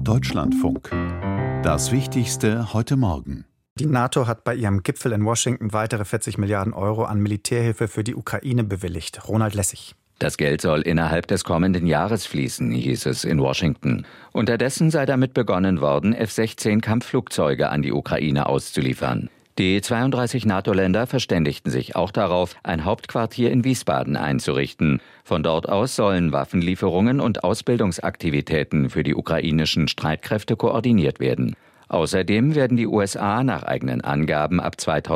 Deutschlandfunk. Das Wichtigste heute Morgen. Die NATO hat bei ihrem Gipfel in Washington weitere 40 Milliarden Euro an Militärhilfe für die Ukraine bewilligt. Ronald Lessig. Das Geld soll innerhalb des kommenden Jahres fließen, hieß es in Washington. Unterdessen sei damit begonnen worden, F-16-Kampfflugzeuge an die Ukraine auszuliefern. Die 32 NATO-Länder verständigten sich auch darauf, ein Hauptquartier in Wiesbaden einzurichten. Von dort aus sollen Waffenlieferungen und Ausbildungsaktivitäten für die ukrainischen Streitkräfte koordiniert werden. Außerdem werden die USA nach eigenen Angaben ab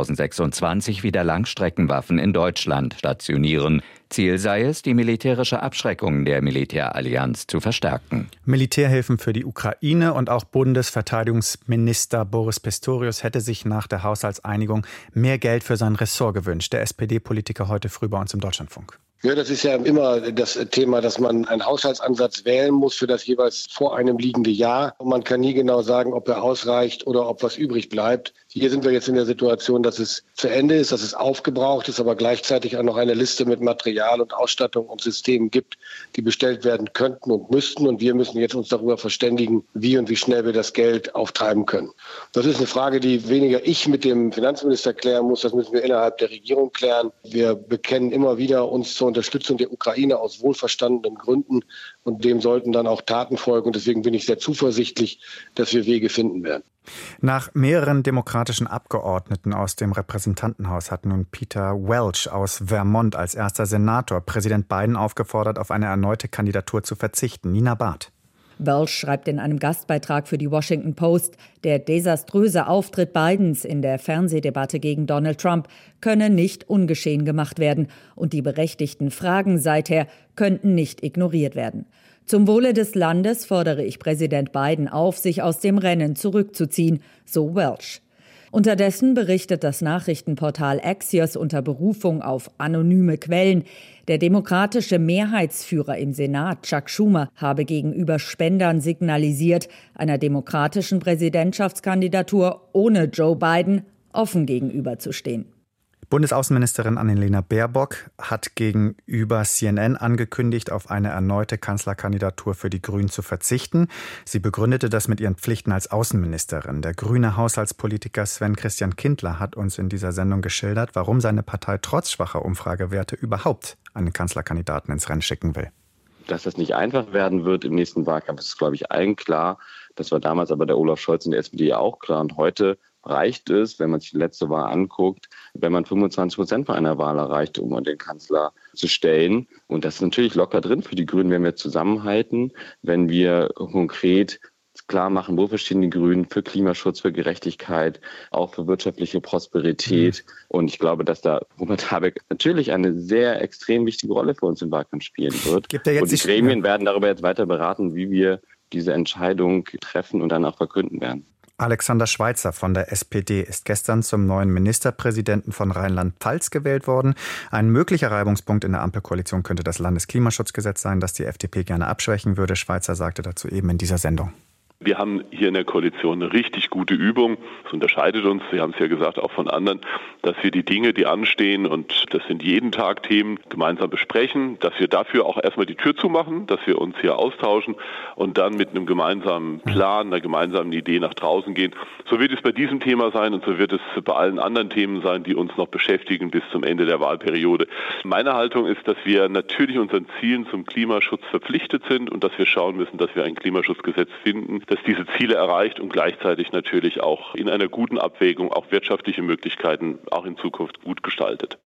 2026 wieder Langstreckenwaffen in Deutschland stationieren. Ziel sei es, die militärische Abschreckung der Militärallianz zu verstärken. Militärhilfen für die Ukraine und auch Bundesverteidigungsminister Boris Pistorius hätte sich nach der Haushaltseinigung mehr Geld für sein Ressort gewünscht. Der SPD-Politiker heute früh bei uns im Deutschlandfunk. Ja, das ist ja immer das Thema, dass man einen Haushaltsansatz wählen muss für das jeweils vor einem liegende Jahr. Und man kann nie genau sagen, ob er ausreicht oder ob was übrig bleibt. Hier sind wir jetzt in der Situation, dass es zu Ende ist, dass es aufgebraucht ist, aber gleichzeitig auch noch eine Liste mit Material und Ausstattung und Systemen gibt, die bestellt werden könnten und müssten. Und wir müssen jetzt uns darüber verständigen, wie und wie schnell wir das Geld auftreiben können. Das ist eine Frage, die weniger ich mit dem Finanzminister klären muss. Das müssen wir innerhalb der Regierung klären. Wir bekennen immer wieder uns zur Unterstützung der Ukraine aus wohlverstandenen Gründen. Und dem sollten dann auch Taten folgen. Und deswegen bin ich sehr zuversichtlich, dass wir Wege finden werden. Nach mehreren demokratischen Abgeordneten aus dem Repräsentantenhaus hat nun Peter Welch aus Vermont als erster Senator Präsident Biden aufgefordert, auf eine erneute Kandidatur zu verzichten. Nina Barth. Welch schreibt in einem Gastbeitrag für die Washington Post, der desaströse Auftritt Bidens in der Fernsehdebatte gegen Donald Trump könne nicht ungeschehen gemacht werden und die berechtigten Fragen seither könnten nicht ignoriert werden. Zum Wohle des Landes fordere ich Präsident Biden auf, sich aus dem Rennen zurückzuziehen, so Welch. Unterdessen berichtet das Nachrichtenportal Axios unter Berufung auf anonyme Quellen, der demokratische Mehrheitsführer im Senat, Chuck Schumer, habe gegenüber Spendern signalisiert, einer demokratischen Präsidentschaftskandidatur ohne Joe Biden offen gegenüberzustehen. Bundesaußenministerin Annalena Baerbock hat gegenüber CNN angekündigt, auf eine erneute Kanzlerkandidatur für die Grünen zu verzichten. Sie begründete das mit ihren Pflichten als Außenministerin. Der grüne Haushaltspolitiker Sven Christian Kindler hat uns in dieser Sendung geschildert, warum seine Partei trotz schwacher Umfragewerte überhaupt einen Kanzlerkandidaten ins Rennen schicken will. Dass das nicht einfach werden wird im nächsten Wahlkampf, ist, glaube ich, allen klar. Das war damals aber der Olaf Scholz und der SPD auch klar. Und heute reicht es, wenn man sich die letzte Wahl anguckt, wenn man 25% bei einer Wahl erreicht, um den Kanzler zu stellen. Und das ist natürlich locker drin für die Grünen, wenn wir zusammenhalten, wenn wir konkret klar machen, wofür stehen die Grünen, für Klimaschutz, für Gerechtigkeit, auch für wirtschaftliche Prosperität. Und ich glaube, dass da Robert Habeck natürlich eine sehr extrem wichtige Rolle für uns im Wahlkampf spielen wird. Und die Gremien werden darüber jetzt weiter beraten, wie wir diese Entscheidung treffen und dann auch verkünden werden. Alexander Schweitzer von der SPD ist gestern zum neuen Ministerpräsidenten von Rheinland-Pfalz gewählt worden. Ein möglicher Reibungspunkt in der Ampelkoalition könnte das Landesklimaschutzgesetz sein, das die FDP gerne abschwächen würde. Schweitzer sagte dazu eben in dieser Sendung. Wir haben hier in der Koalition eine richtig gute Übung. Es unterscheidet uns, Sie haben es ja gesagt, auch von anderen, dass wir die Dinge, die anstehen, und das sind jeden Tag Themen, gemeinsam besprechen, dass wir dafür auch erstmal die Tür zumachen, dass wir uns hier austauschen und dann mit einem gemeinsamen Plan, einer gemeinsamen Idee nach draußen gehen. So wird es bei diesem Thema sein und so wird es bei allen anderen Themen sein, die uns noch beschäftigen bis zum Ende der Wahlperiode. Meine Haltung ist, dass wir natürlich unseren Zielen zum Klimaschutz verpflichtet sind und dass wir schauen müssen, dass wir ein Klimaschutzgesetz finden, das diese Ziele erreicht und gleichzeitig natürlich auch in einer guten Abwägung auch wirtschaftliche Möglichkeiten auch in Zukunft gut gestaltet.